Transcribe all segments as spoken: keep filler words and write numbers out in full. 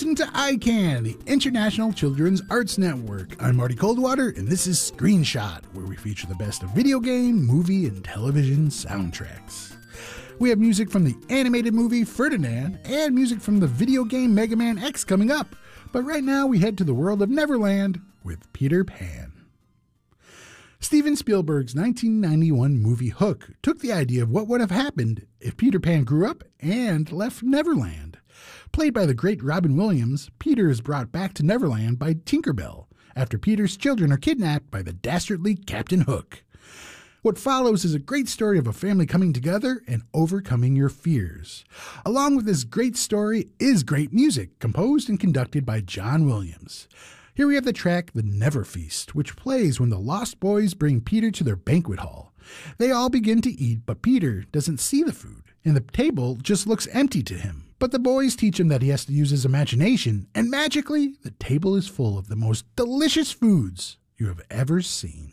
listening to I CAN, the International Children's Arts Network. I'm Marty Coldwater, and this is Screenshot, where we feature the best of video game, movie, and television soundtracks. We have music from the animated movie Ferdinand and music from the video game Mega Man X coming up. But right now we head to the world of Neverland with Peter Pan. Steven Spielberg's nineteen ninety-one movie Hook took the idea of what would have happened if Peter Pan grew up and left Neverland. Played by the great Robin Williams, Peter is brought back to Neverland by Tinkerbell after Peter's children are kidnapped by the dastardly Captain Hook. What follows is a great story of a family coming together and overcoming your fears. Along with this great story is great music, composed and conducted by John Williams. Here we have the track The Never Feast, which plays when the Lost Boys bring Peter to their banquet hall. They all begin to eat, but Peter doesn't see the food, and the table just looks empty to him. But the boys teach him that he has to use his imagination, and magically, the table is full of the most delicious foods you have ever seen.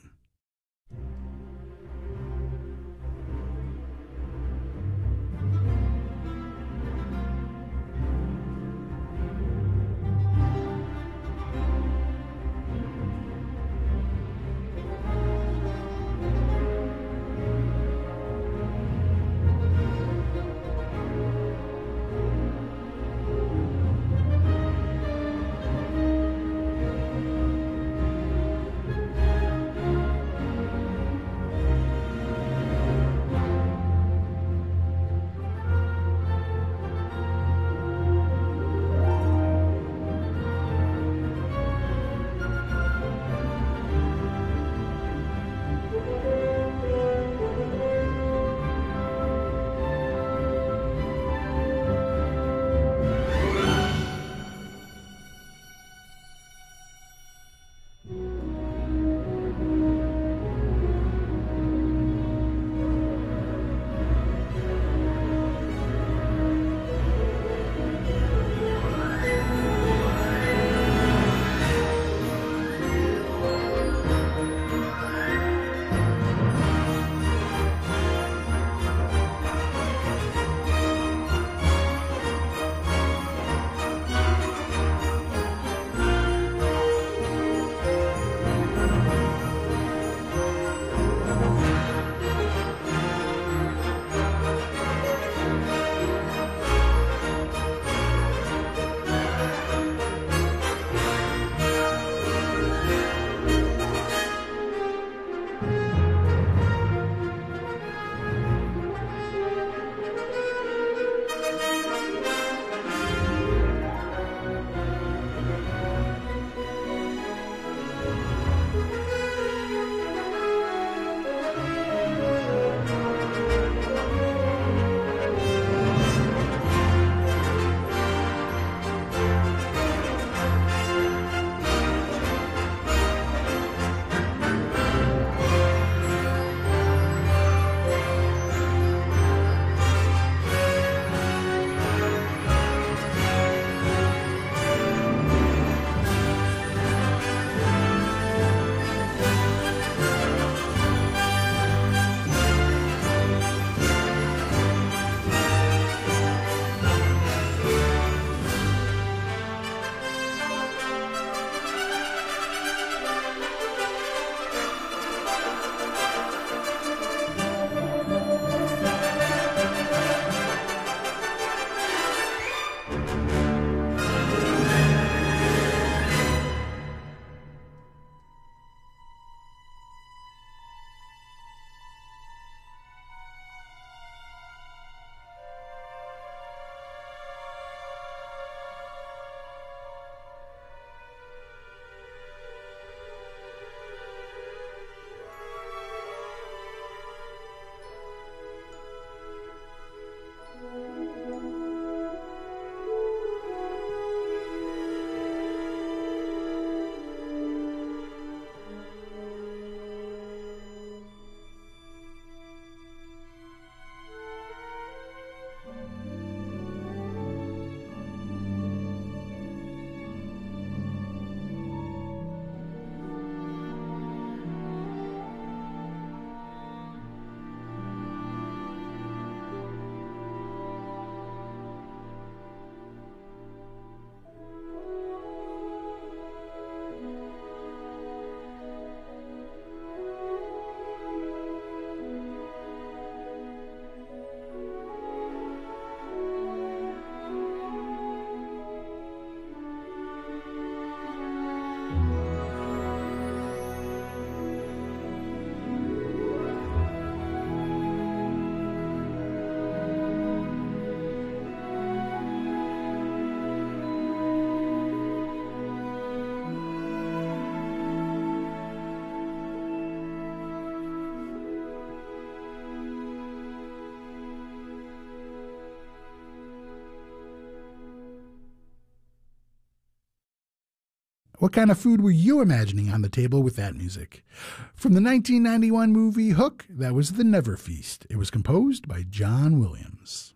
What kind of food were you imagining on the table with that music? From the nineteen ninety-one movie Hook, that was The Never Feast. It was composed by John Williams.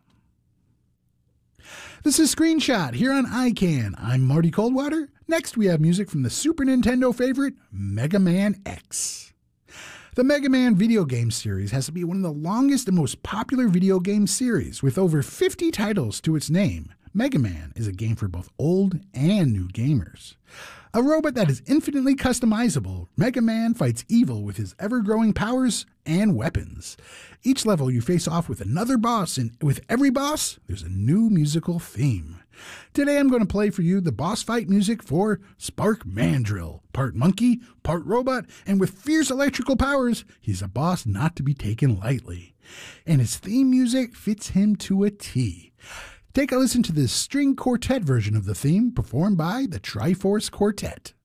This is Screenshot here on I CAN. I'm Marty Coldwater. Next, we have music from the Super Nintendo favorite, Mega Man X. The Mega Man video game series has to be one of the longest and most popular video game series, with over fifty titles to its name. Mega Man is a game for both old and new gamers. A robot that is infinitely customizable, Mega Man fights evil with his ever-growing powers and weapons. Each level you face off with another boss, and with every boss, there's a new musical theme. Today I'm going to play for you the boss fight music for Spark Mandrill. Part monkey, part robot, and with fierce electrical powers, he's a boss not to be taken lightly. And his theme music fits him to a T. Take a listen to this string quartet version of the theme performed by the Triforce Quartet.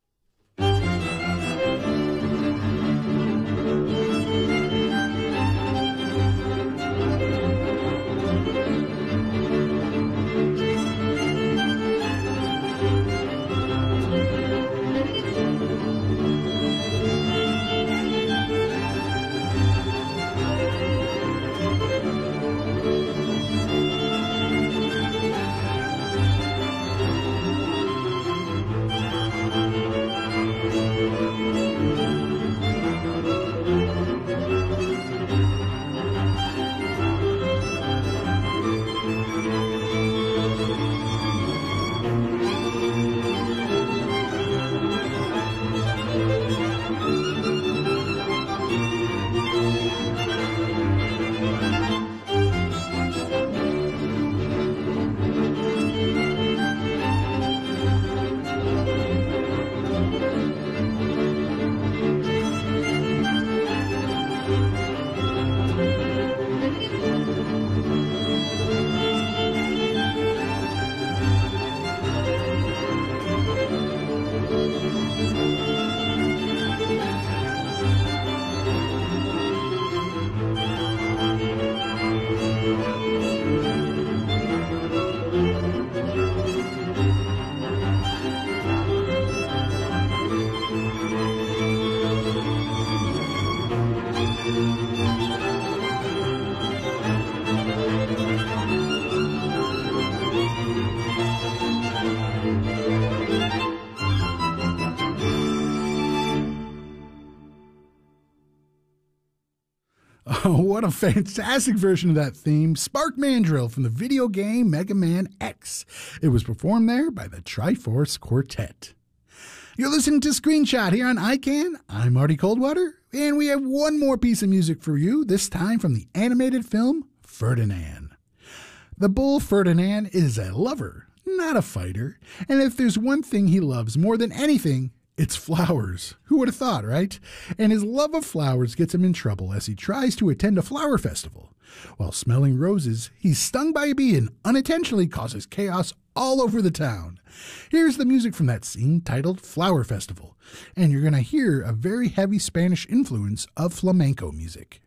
Oh, what a fantastic version of that theme, Spark Mandrill from the video game Mega Man X. It was performed there by the Triforce Quartet. You're listening to Screenshot here on I CAN. I'm Marty Coldwater, and we have one more piece of music for you, this time from the animated film Ferdinand. The bull Ferdinand is a lover, not a fighter, and if there's one thing he loves more than anything, it's flowers. Who would have thought, right? And his love of flowers gets him in trouble as he tries to attend a flower festival. While smelling roses, he's stung by a bee and unintentionally causes chaos all over the town. Here's the music from that scene titled Flower Festival, and you're going to hear a very heavy Spanish influence of flamenco music.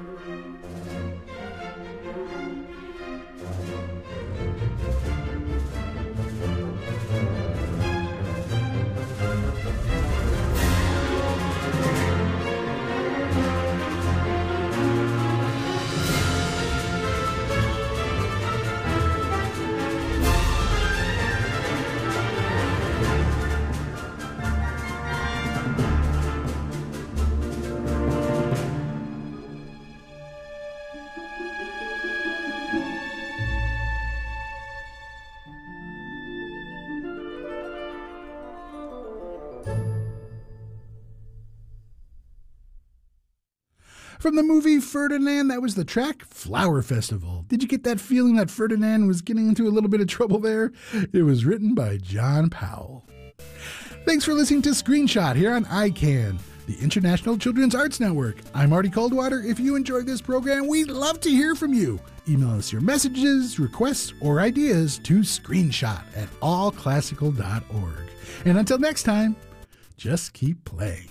From the movie Ferdinand, that was the track Flower Festival. Did you get that feeling that Ferdinand was getting into a little bit of trouble there? It was written by John Powell. Thanks for listening to Screenshot here on I CAN, the International Children's Arts Network. I'm Marty Coldwater. If you enjoyed this program, we'd love to hear from you. Email us your messages, requests, or ideas to screenshot at all classical dot org. And until next time, just keep playing.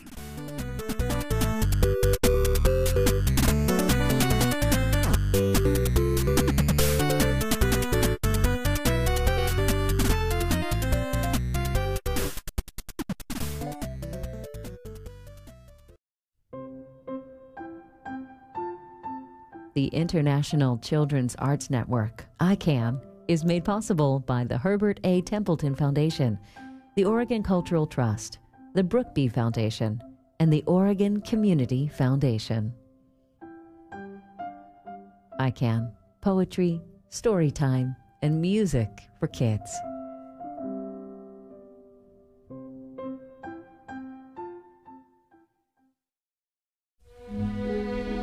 The International Children's Arts Network, I CAN, is made possible by the Herbert A. Templeton Foundation, the Oregon Cultural Trust, the Brookby Foundation, and the Oregon Community Foundation. I CAN, poetry, story time, and music for kids.